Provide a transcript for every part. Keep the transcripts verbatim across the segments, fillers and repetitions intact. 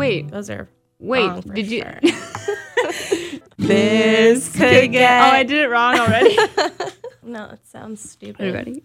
wait. Those are Wait, wrong for did you? sure. This could get. Oh, I did it wrong already. No, it sounds stupid. Everybody.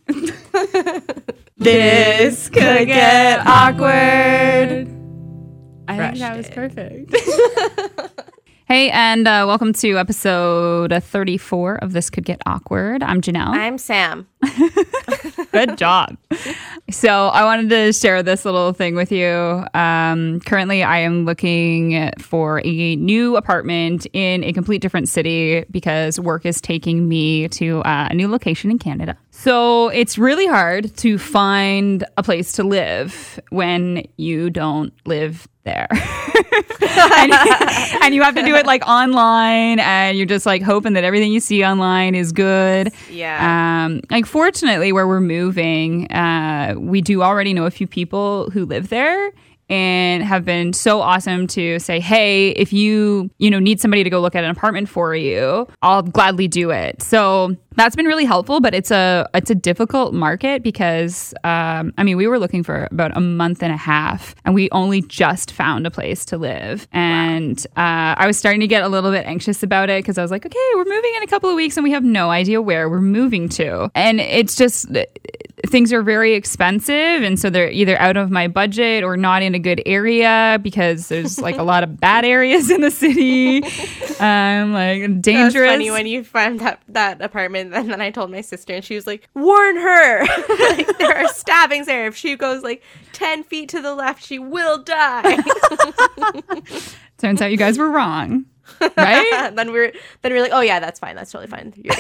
This could get awkward. I think that was perfect. Hey, and uh, welcome to episode thirty-four of This Could Get Awkward. I'm Janelle. I'm Sam. Good job. So I wanted to share this little thing with you. Um, currently, I am looking for a new apartment in a complete different city because work is taking me to uh, a new location in Canada. So it's really hard to find a place to live when you don't live there. and, and you have to do it like online, and you're just like hoping that everything you see online is good. Yeah. Um, like fortunately, where we're moving, uh, we do already know a few people who live there and have been so awesome to say, hey, if you, you know, need somebody to go look at an apartment for you, I'll gladly do it. So that's been really helpful, but it's a it's a difficult market because, um, I mean, we were looking for about a month and a half, and we only just found a place to live. And wow. uh, I was starting to get a little bit anxious about it because I was like, okay, we're moving in a couple of weeks, and we have no idea where we're moving to. And it's just, things are very expensive, and so they're either out of my budget or not in a good area because there's like a lot of bad areas in the city. Um, like dangerous. That's funny when you find that, that apartment. And then I told my sister, and she was like, warn her. Like, there are stabbings there. If she goes like ten feet to the left, she will die. Turns out you guys were wrong, right? then we're then we're like, oh yeah, that's fine. That's totally fine. You're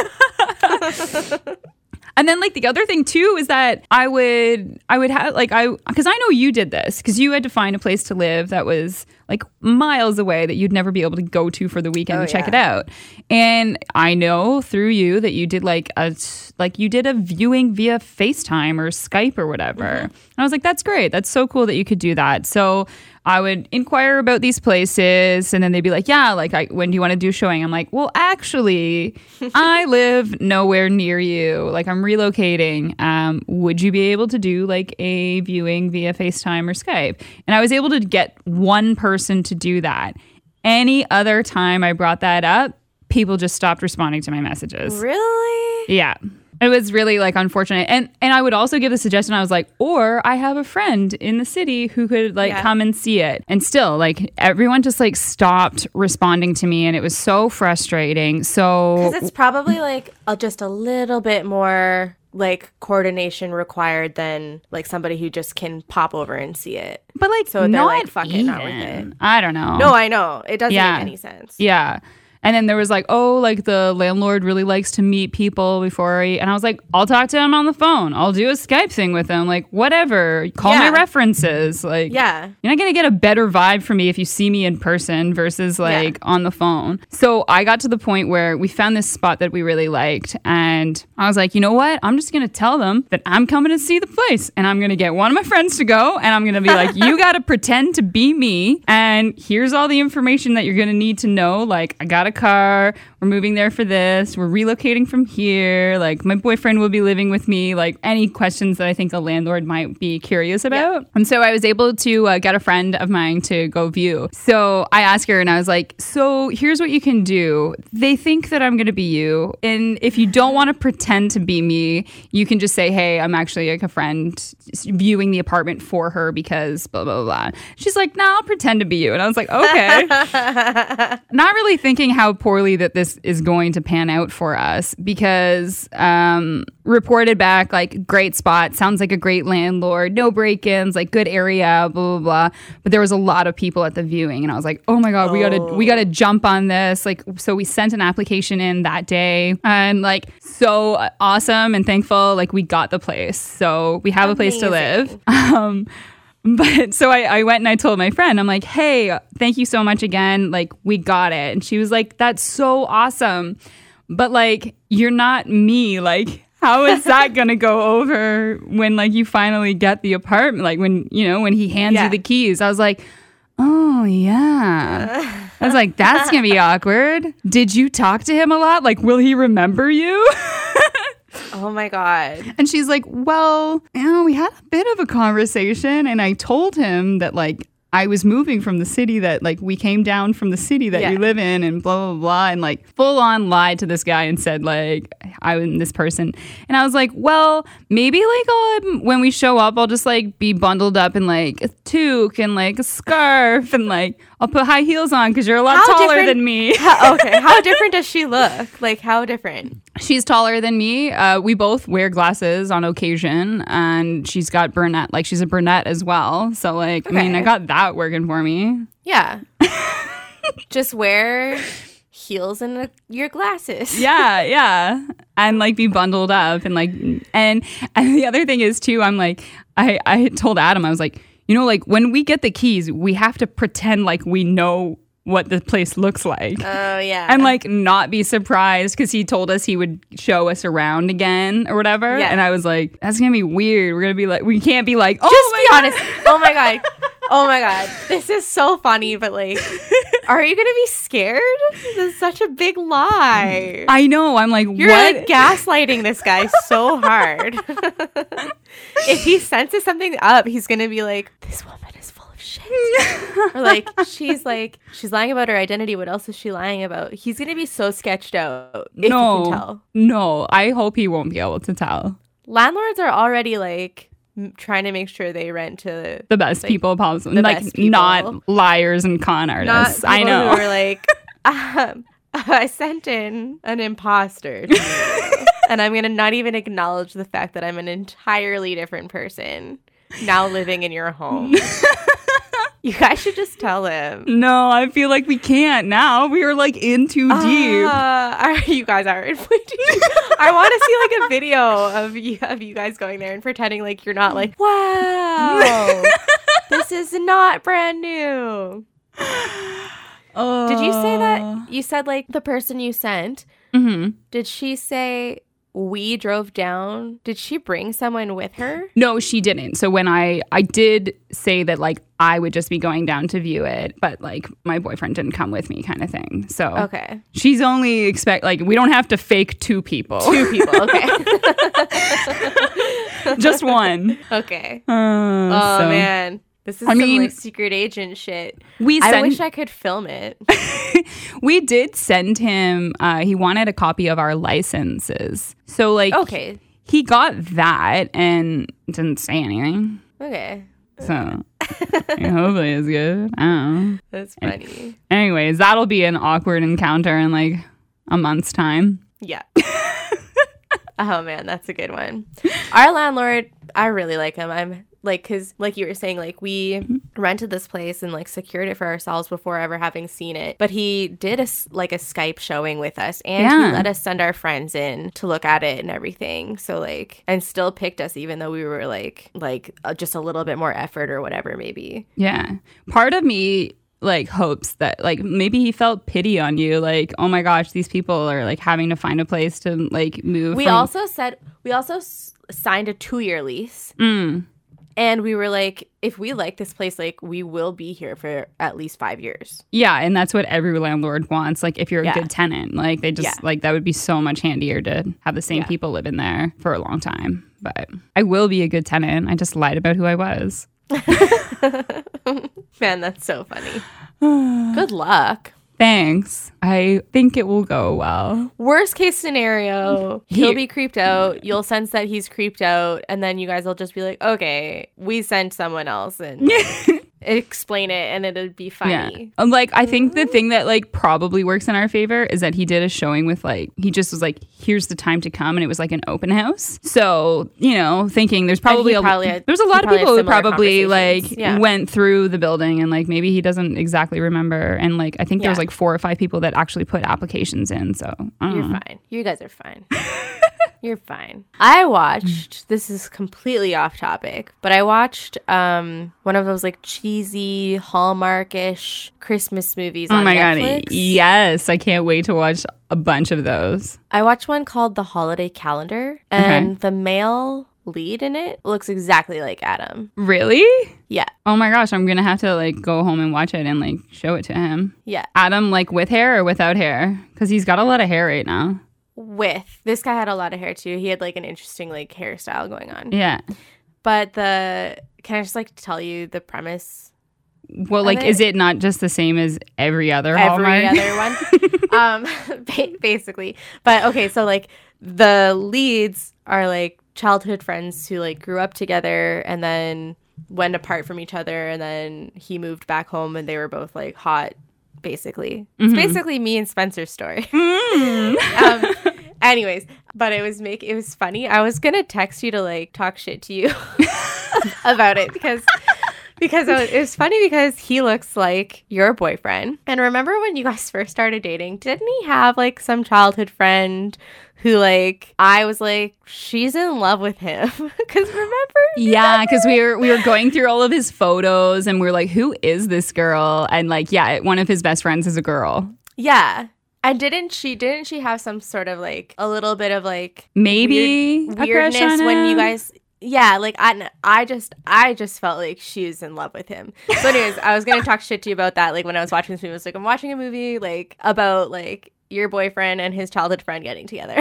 And then like the other thing too is that I would I would have like I because I know you did this because you had to find a place to live that was like miles away that you'd never be able to go to for the weekend oh, and check yeah. it out. And I know through you that you did like a like you did a viewing via FaceTime or Skype or whatever. Mm-hmm. And I was like, that's great. That's so cool that you could do that. So I would inquire about these places, and then they'd be like, yeah, like, I, when do you want to do showing? I'm like, well, actually, I live nowhere near you. Like, I'm relocating. Um, would you be able to do, like, a viewing via FaceTime or Skype? And I was able to get one person to do that. Any other time I brought that up, people just stopped responding to my messages. Really? Yeah. It was really like unfortunate. And and I would also give the suggestion, I was like, or I have a friend in the city who could like yeah. come and see it. And still like everyone just like stopped responding to me, and it was so frustrating. So because it's probably like a, just a little bit more like coordination required than like somebody who just can pop over and see it. But like so they're not like, fuck even. it, not worth it. I don't know. No, I know. It doesn't yeah. make any sense. Yeah. And then there was like, oh, like the landlord really likes to meet people before he, and I was like, I'll talk to him on the phone. I'll do a Skype thing with him. Like, whatever. Call yeah. my references. Like, yeah. You're not going to get a better vibe from me if you see me in person versus like yeah. on the phone. So I got to the point where we found this spot that we really liked. And I was like, you know what? I'm just going to tell them that I'm coming to see the place, and I'm going to get one of my friends to go, and I'm going to be like, you got to pretend to be me. And here's all the information that you're going to need to know. Like, I got a car, we're moving there for this, we're relocating from here, like my boyfriend will be living with me, like any questions that I think a landlord might be curious about. Yeah. And so I was able to uh, get a friend of mine to go view. So I asked her, and I was like, so here's what you can do. They think that I'm going to be you, and if you don't want to pretend to be me, you can just say, hey, I'm actually like a friend viewing the apartment for her because blah blah blah. She's like, no, nah, I'll pretend to be you. And I was like, okay. Not really thinking how poorly that this is going to pan out for us because um, reported back, like, great spot, sounds like a great landlord, no break-ins, like good area, blah, blah, blah. But there was a lot of people at the viewing, and I was like, oh my God, oh. we gotta we gotta jump on this. Like, so we sent an application in that day, and like, so awesome and thankful, like we got the place. So we have Amazing. a place to live. Um, But so I, I went and I told my friend, I'm like, hey, thank you so much again. Like, we got it. And she was like, that's so awesome. But like, you're not me. Like, how is that going to go over when like you finally get the apartment? Like when, you know, when he hands yeah. you the keys, I was like, oh yeah. I was like, that's going to be awkward. Did you talk to him a lot? Like, will he remember you? Oh my God. And she's like, well, you know, we had a bit of a conversation, and I told him that like I was moving from the city that like we came down from the city that Yeah. you live in and blah, blah, blah. And like full on lied to this guy and said like I'm this person. And I was like, well, maybe like I'll, when we show up, I'll just like be bundled up in like a toque and like a scarf and like I'll put high heels on because you're a lot How taller different- than me. How, okay, how different does she look? Like, how different? She's taller than me. Uh, we both wear glasses on occasion, and she's got brunette. Like she's a brunette as well. So like, I mean, Okay. I got that working for me. Yeah. Just wear heels and uh, your glasses. Yeah, yeah, and like be bundled up and like, and and the other thing is too. I'm like, I I told Adam, I was like, you know, like when we get the keys, we have to pretend like we know what the place looks like. Oh, yeah. And like not be surprised because he told us he would show us around again or whatever. Yeah. And I was like, that's gonna be weird. We're gonna be like, we can't be like, oh Just my be God. honest. Oh, my God. Oh, my God. This is so funny, but like, are you going to be scared? This is such a big lie. I know. I'm like, You're what? like gaslighting this guy so hard. If he senses something up, he's going to be like, this woman is full of shit. Or like, she's like, she's lying about her identity. What else is she lying about? He's going to be so sketched out if no, you can tell. no. I hope he won't be able to tell. Landlords are already like m- trying to make sure they rent to The best like, people possible, the like best people. not liars and con not artists. people I know. who are like, um, I sent in an imposter to you, and I'm gonna not even acknowledge the fact that I'm an entirely different person now living in your home. You guys should just tell him. No, I feel like we can't now. We are like in too deep. Uh, are, you guys are in way too deep. I want to see like a video of you, of you guys going there and pretending like you're not like, wow, this is not brand new. Uh, Did you say that? You said like the person you sent. Mm-hmm. Did she say we drove down? Did she bring someone with her? No, she didn't. So when I I did say that like I would just be going down to view it, but like my boyfriend didn't come with me, kind of thing. So Okay. she's only expect like we don't have to fake two people, Two people. Okay. just one. Okay. Uh, Oh, so man. This is I some mean- like secret agent shit. we I sent, wish I could film it. we did send him. Uh, he wanted a copy of our licenses, so like Okay. he got that and didn't say anything. Okay. So hopefully it's good. I don't know. That's funny. Anyways, that'll be an awkward encounter in like a month's time. Yeah. Oh, man. That's a good one. Our landlord, I really like him. I'm like, because like you were saying, like we rented this place and like secured it for ourselves before ever having seen it. But he did a s- like a Skype showing with us, and Yeah. he let us send our friends in to look at it and everything. So like, and still picked us even though we were like like uh, just a little bit more effort or whatever maybe. Yeah. Part of me like hopes that like maybe he felt pity on you. Like, oh my gosh, these people are like having to find a place to like move. We from- also said we also s- signed a two year lease. Mm. And we were like, if we like this place, like we will be here for at least five years. Yeah, and that's what every landlord wants. Like if you're a Yeah. good tenant, like they just Yeah. like that would be so much handier to have the same Yeah. people live in there for a long time. But I will be a good tenant. I just lied about who I was. Man, that's so funny. Good luck. Thanks. I think it will go well. Worst case scenario, he'll Here- be creeped out. You'll sense that he's creeped out. And then you guys will just be like, okay, we sent someone else and explain it and it'll be Yeah. funny. Um, Like, I think the thing that, like, probably works in our favor is that he did a showing with, like, he just was like, here's the time to come. And it was like an open house. So, you know, thinking there's probably he a, probably had- there's a he lot of probably had people who similar probably, like, conversations. Yeah. went through the building and, like, maybe he doesn't exactly remember. And, like, I think there was, Yeah. like, four or five people that actually put applications in. So, I don't You're know. fine. You guys are fine. You're fine. I watched, this is completely off topic, but I watched um one of those like cheesy Hallmark-ish Christmas movies Oh on my God. Netflix. Yes. I can't wait to watch a bunch of those. I watched one called The Holiday Calendar, and the male lead in it looks exactly like Adam. Really? Yeah. Oh my gosh. I'm going to have to, like, go home and watch it and, like, show it to him. Yeah. Adam, like, with hair or without hair? Because he's got a lot of hair right now. With. This guy had a lot of hair too. He had like an interesting like hairstyle going on. Yeah. But the, can I just like tell you the premise Well, like, then- is it not just the same as every other every Hallmark? other one. um, ba- basically. But okay, so like the leads are like childhood friends who like grew up together and then went apart from each other, and then he moved back home and they were both like hot, basically. It's Mhm. basically me and Spencer's story. Mm. um, anyways, but it was make it was funny. I was gonna text you to like talk shit to you about it because because it was, it was funny because he looks like your boyfriend. And remember when you guys first started dating, didn't he have like some childhood friend who like I was like, she's in love with him? Because remember? Yeah, because we were we were going through all of his photos and we are like, who is this girl? And like, yeah, one of his best friends is a girl. Yeah. And didn't she didn't she have some sort of like a little bit of like Maybe weird, a crush weirdness on when you him? guys yeah, like I, I just I just felt like she was in love with him. So anyways, I was gonna talk shit to you about that. Like when I was watching this movie, I was like, I'm watching a movie like about like your boyfriend and his childhood friend getting together.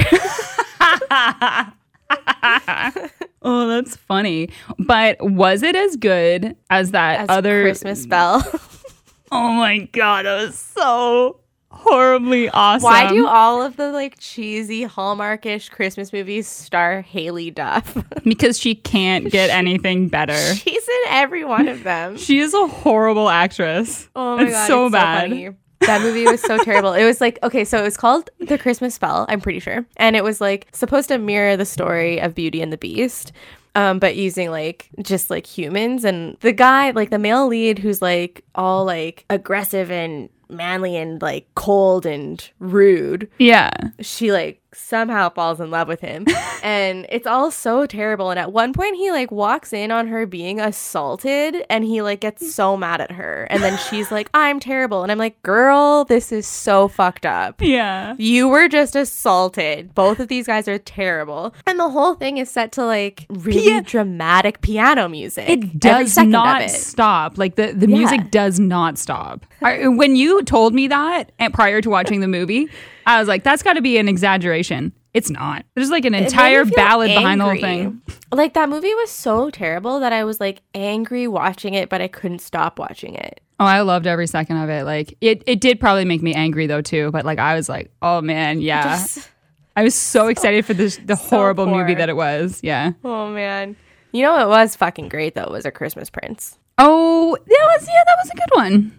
Oh, that's funny. But was it as good as that As other Christmas Spell. Oh my god, that was so horribly awesome. Why do all of the like cheesy Hallmarkish Christmas movies star Haley Duff? Because she can't get anything better. She's in every one of them. She is a horrible actress. Oh my it's god, so it's bad. so funny. That movie was so terrible. It was like, okay, so it was called The Christmas Spell, I'm pretty sure. And it was like supposed to mirror the story of Beauty and the Beast, um, but using like just like humans. And the guy, like the male lead who's like all like aggressive and manly and like cold and rude, Yeah. she like somehow falls in love with him. And it's all so terrible. And at one point he like walks in on her being assaulted and he like gets so mad at her. And then she's like, I'm terrible. And I'm like, girl, this is so fucked up. Yeah. You were just assaulted. Both of these guys are terrible. And the whole thing is set to like really Pia- dramatic piano music. It Every does second of not it. stop. Like the, the Yeah. music does not stop. I, when you told me that and prior to watching the movie, I was like, that's got to be an exaggeration. It's not. There's like an It made me entire feel ballad behind the whole angry. thing. Like that movie was so terrible that I was like angry watching it, but I couldn't stop watching it. Oh, I loved every second of it. Like it, it did probably make me angry though too. But like I was like, oh man, yeah. Just- I was so, excited for this the so horrible poor. movie that it was. Yeah. Oh man. You know what was fucking great though was A Christmas Prince. Oh, that was yeah, that was a good one.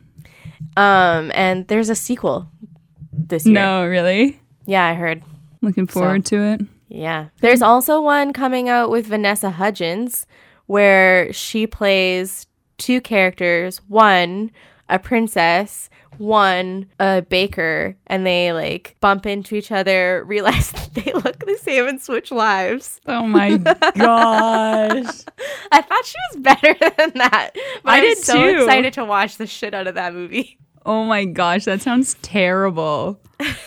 Um, and there's a sequel this year. No, really. Yeah, I heard. Looking forward to it. Yeah. There's also one coming out with Vanessa Hudgens where she plays two characters, one a princess, one a baker, and they like bump into each other, realize that they look the same and switch lives. Oh my gosh. I thought she was better than that. But I I'm did so too. excited to watch the shit out of that movie. Oh my gosh, that sounds terrible.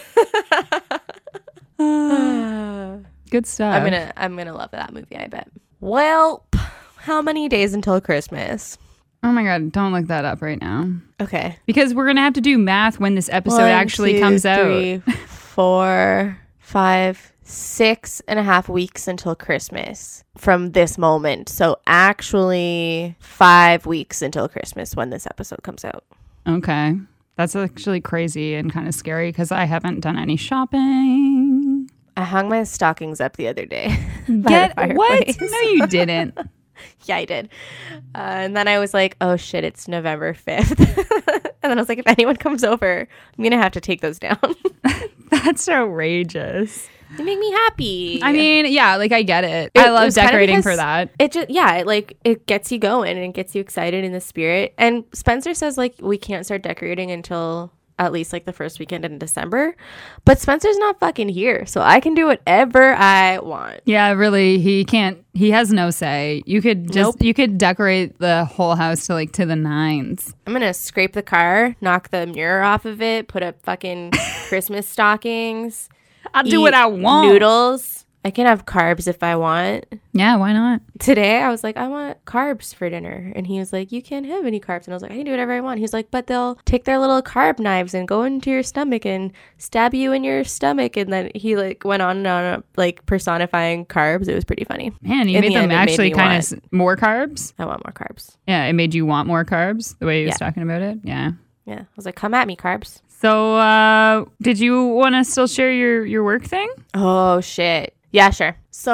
Good stuff. I'm gonna I'm gonna love that movie, I bet. Well, how many days until Christmas? Oh my god, don't look that up right now. Okay. Because we're gonna have to do math when this episode One, actually two, comes out. three, four, five, six and a half weeks until Christmas from this moment. So actually five weeks until Christmas when this episode comes out. Okay. That's actually crazy and kind of scary because I haven't done any shopping. I hung my stockings up the other day. by Get the what? fireplace. No, you didn't. Yeah, I did. Uh, and then I was like, oh shit, it's November fifth. And then I was like, if anyone comes over, I'm going to have to take those down. That's outrageous. They make me happy. I mean, yeah, like I get it. It I love was kind of decorating because for that. It just, yeah, it like it gets you going and it gets you excited in the spirit. And Spencer says like we can't start decorating until at least like the first weekend in December. But Spencer's not fucking here, so I can do whatever I want. Yeah, really, he can't. He has no say. You could just Nope. you could decorate the whole house to like to the nines. I'm gonna scrape the car, knock the mirror off of it, put up fucking Christmas stockings. I'll do what eat I want. Noodles I can have carbs if I want. Yeah, why not? Today, I was like, I want carbs for dinner. And he was like, you can't have any carbs. And I was like, I can do whatever I want. He was like, but they'll take their little carb knives and go into your stomach and stab you in your stomach. And then he like went on and on, like personifying carbs. It was pretty funny. Man, you In made the them end, it made actually me kind of want- more carbs. I want more carbs. Yeah, it made you want more carbs the way he was Yeah. talking about it. Yeah. Yeah. I was like, come at me, carbs. So, uh, did you want to still share your, your work thing? Oh, shit. Yeah, sure.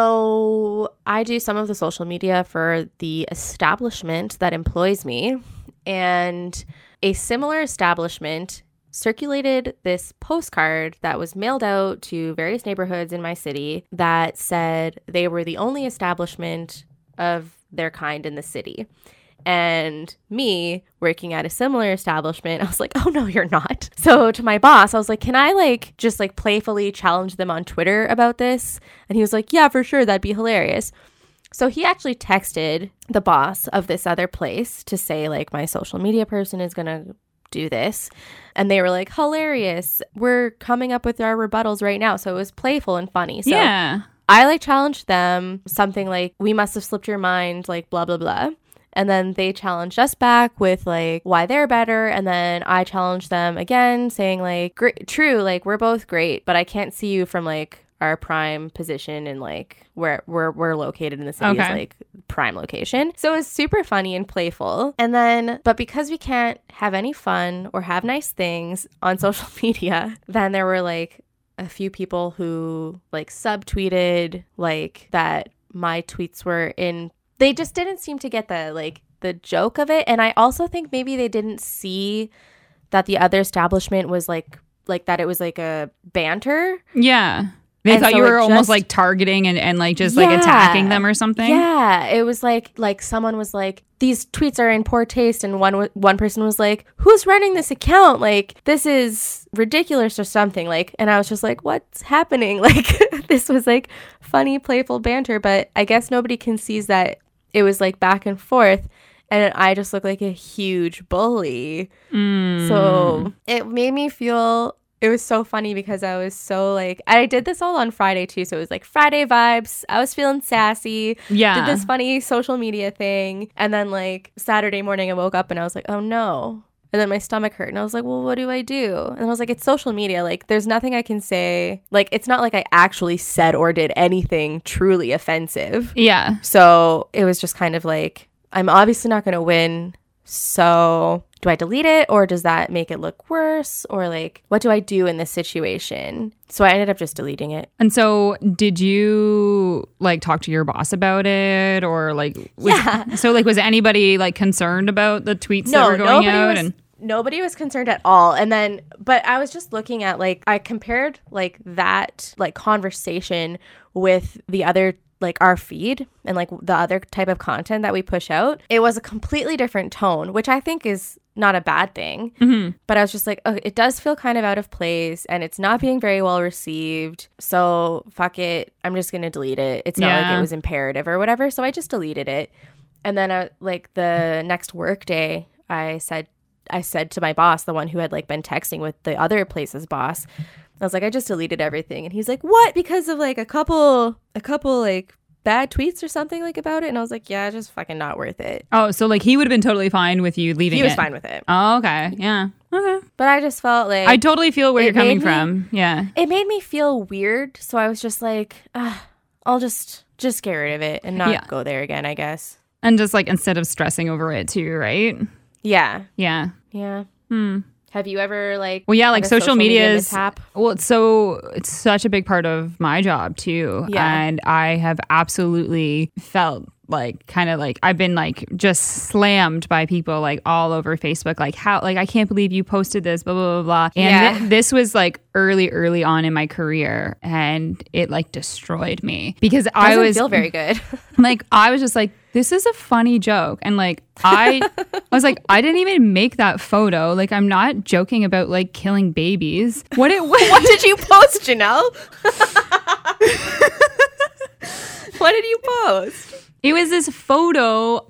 So I do some of the social media for the establishment that employs me. And a similar establishment circulated this postcard that was mailed out to various neighborhoods in my city that said they were the only establishment of their kind in the city. And me working at a similar establishment, I was like, oh no, you're not. So to my boss, I was like, can I like just like playfully challenge them on Twitter about this? And he was like, yeah, for sure. That'd be hilarious. So he actually texted the boss of this other place to say like, my social media person is going to do this. And they were like, hilarious. We're coming up with our rebuttals right now. So it was playful and funny. So Yeah. I like challenged them something like, we must have slipped your mind, like blah, blah, blah. And then they challenged us back with like why they're better. And then I challenged them again saying like, great, true, like we're both great, but I can't see you from like our prime position and like where we're, we're located in the city Okay. is like prime location. So it was super funny and playful. And then, but because we can't have any fun or have nice things on social media, then there were like a few people who like subtweeted like that my tweets were in. They just didn't seem to get the like the joke of it. And I also think maybe they didn't see that the other establishment was like like that it was like a banter. Yeah. They And thought so you were it almost just- like targeting and, and like just like Yeah. attacking them or something. Yeah, it was like like someone was like, these tweets are in poor taste, and one wa- one person was like, who's running this account? Like this is ridiculous or something. Like, and I was just like, what's happening? Like this was like funny, playful banter, but I guess nobody can seize that it was like back and forth. And I just looked like a huge bully. Mm. So it made me feel, it was so funny because I was so like, I did this all on Friday too. So it was like Friday vibes. I was feeling sassy. Yeah. Did this funny social media thing. And then like Saturday morning I woke up and I was like, oh no. And then my stomach hurt. And I was like, well, what do I do? And I was like, it's social media. Like, there's nothing I can say. Like, it's not like I actually said or did anything truly offensive. Yeah. So it was just kind of like, I'm obviously not going to win. So do I delete it or does that make it look worse? Or like, what do I do in this situation? So I ended up just deleting it. And so did you like talk to your boss about it or like, was, Yeah. so like, was anybody like concerned about the tweets that No, were going nobody out? was, and nobody was concerned at all. And then, but I was just looking at like, I compared like that like conversation with the other like our feed and like the other type of content that we push out. It was a completely different tone, which I think is not a bad thing. Mm-hmm. But I was just like, oh, it does feel kind of out of place and it's not being very well received. So fuck it. I'm just going to delete it. It's not Yeah. like it was imperative or whatever. So I just deleted it. And then I, like the next work day, I said, I said to my boss, the one who had like been texting with the other place's boss, I was like, I just deleted everything. And he's like, what? Because of like a couple, a couple like bad tweets or something like about it? And I was like, yeah, just fucking not worth it. Oh, so like he would have been totally fine with you leaving He was it. fine with it. Oh, okay. Yeah. Okay. But I just felt like I totally feel where it you're coming made me- from. Yeah. it made me feel weird. So I was just like, ah, I'll just just get rid of it and not Yeah. go there again, I guess. And just like instead of stressing over it too, right? Yeah. Yeah. Yeah. Hmm. Have you ever like Well, yeah, like had a social, media is mishap? well, it's so it's such a big part of my job too. Yeah. And I have absolutely felt like kind of like I've been like just slammed by people like all over Facebook, like how like I can't believe you posted this, blah blah blah blah. And Yeah. thi- this was like early, early on in my career, and it like destroyed me because I Doesn't was feel very good. like I was just like, this is a funny joke. And like I I was like, I didn't even make that photo. Like I'm not joking about like killing babies. What it what, What did you post, Janelle? What did you post? It was this photo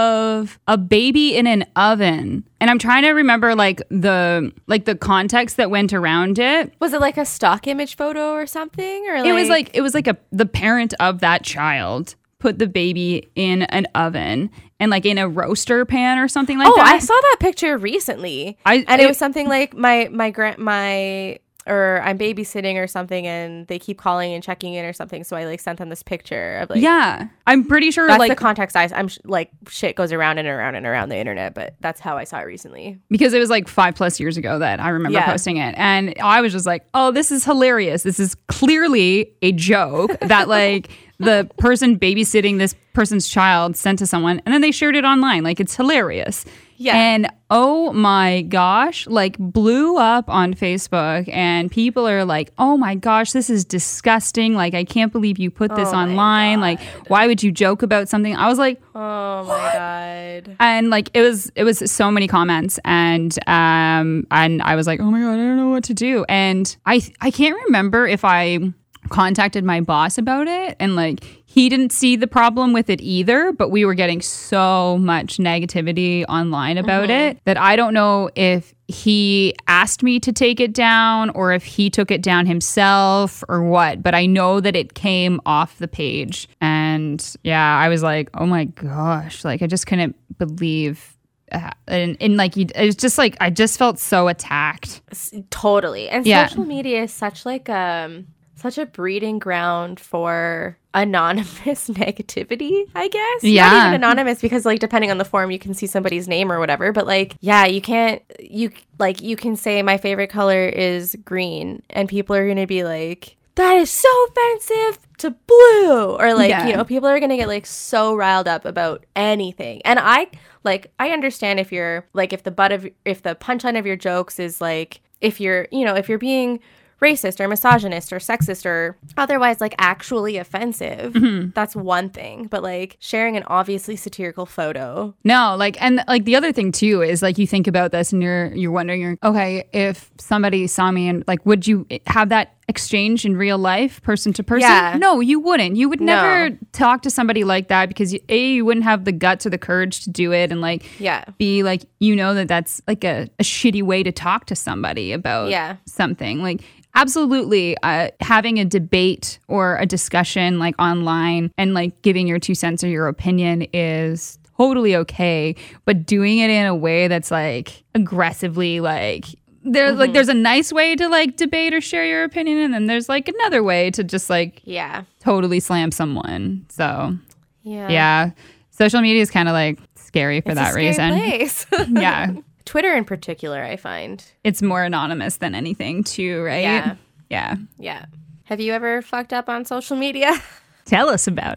of a baby in an oven. And I'm trying to remember like the like the context that went around it. Was it like a stock image photo or something? Or like- It was like it was like a the parent of that child put the baby in an oven and like in a roaster pan or something like oh, that. I saw that picture recently. I- and it, it- was something like my my grand my or I'm babysitting or something, and they keep calling and checking in or something. So I like sent them this picture of like Yeah, I'm pretty sure that's like the context. I I'm sh- like shit goes around and around and around the internet, but that's how I saw it recently. because it was like five plus years ago that I remember Yeah. posting it. And I was just like, oh, this is hilarious. This is clearly a joke that like the person babysitting this person's child sent to someone and then they shared it online. Like it's hilarious. Yeah. And oh my gosh, like blew up on Facebook and people are like, oh my gosh, this is disgusting. Like, I can't believe you put this Oh my online. Like, why would you joke about something? I was like, Oh my god. and like it was it was so many comments and um and I was like, oh my god, I don't know what to do. And I I can't remember if I contacted my boss about it and like he didn't see the problem with it either, but we were getting so much negativity online about Mm-hmm. it that I don't know if he asked me to take it down or if he took it down himself or what, but I know that it came off the page. And yeah, I was like, oh my gosh, like I just couldn't believe uh, and, and like you, it's just like I just felt so attacked. S- Totally. And Yeah. social media is such like um such a breeding ground for anonymous negativity, I guess. Yeah. Not even anonymous because like depending on the form you can see somebody's name or whatever, but like yeah, you can't you like you can say my favorite color is green and people are going to be like that is so offensive to blue or like Yeah. you know people are going to get like so riled up about anything. And I like I understand if you're like if the butt of if the punchline of your jokes is like if you're you know if you're being racist or misogynist or sexist or otherwise like actually offensive, Mm-hmm. that's one thing. But like sharing an obviously satirical photo, No, like, and like the other thing too is like you think about this and you're you're wondering, you're, okay, if somebody saw me and like, would you have that exchange in real life, person to person? Yeah. No, you wouldn't. You would No. never talk to somebody like that because you, a you wouldn't have the guts or the courage to do it, and like Yeah. be like you know that that's like a, a shitty way to talk to somebody about Yeah. something like. Absolutely. Uh, having a debate or a discussion like online and like giving your two cents or your opinion is totally okay. But doing it in a way that's like aggressively like there's like there's a nice way to like debate or share your opinion, and then there's like another way to just like yeah, totally slam someone. So yeah, yeah, social media is kind of like scary for It's that a scary reason. place. Yeah. Twitter in particular, I find. It's more anonymous than anything too, right? Yeah. Yeah. Yeah. Have you ever fucked up on social media? Tell us about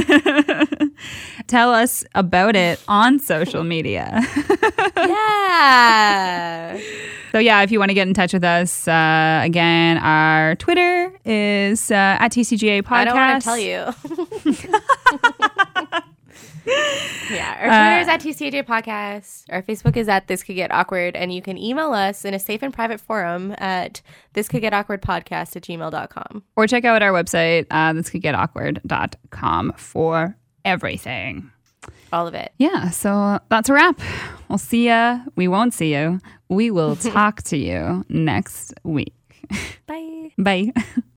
it. Tell us about it on social media. Yeah. So yeah, if you want to get in touch with us, uh, again, our Twitter is uh, at T C G A Podcast. I don't want to tell you. Yeah, our Twitter is at T C J Podcast. Our Facebook is at This Could Get Awkward, and you can email us in a safe and private forum at this could get awkward podcast at gmail dot com. Or check out our website, uh, this could get awkward dot com for everything. All of it. Yeah, so that's a wrap. We'll see ya. We won't see you. We will talk to you next week. Bye. Bye.